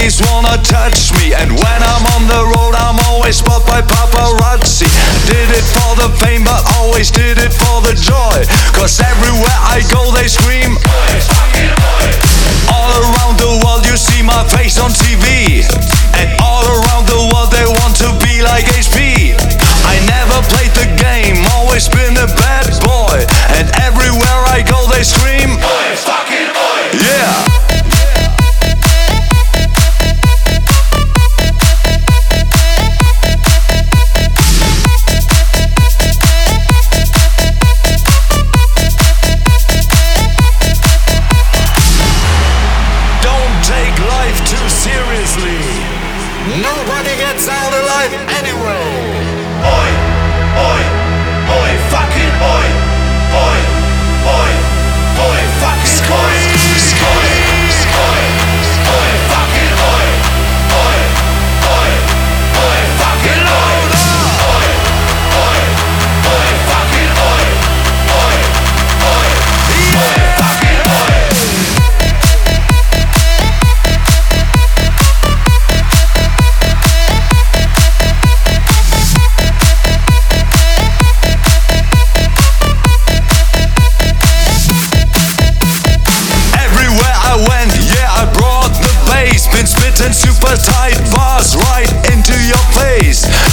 ladies wanna touch me, and when I'm on the road I'm always spotted by paparazzi. Did it for the fame but always did it for the joy, cause everywhere I go they scream oi, fucking oi. All around the world you see my face on TV, and all around the world they want to be like HP. I never played the game, always been a bad boy, and everywhere I go they scream oi, fucking oi. Yeah. Nobody gets out alive anyway. Oi, oi, oi, fucking oi, oi, oi, oi, fucking oi, oi, oi, oi, fucking oi, oi, oi, oi, fucking oi, oi, oi, oi, fucking oi, oi, oi, oi, fucking oi. Been spitting super tight bars right into your face.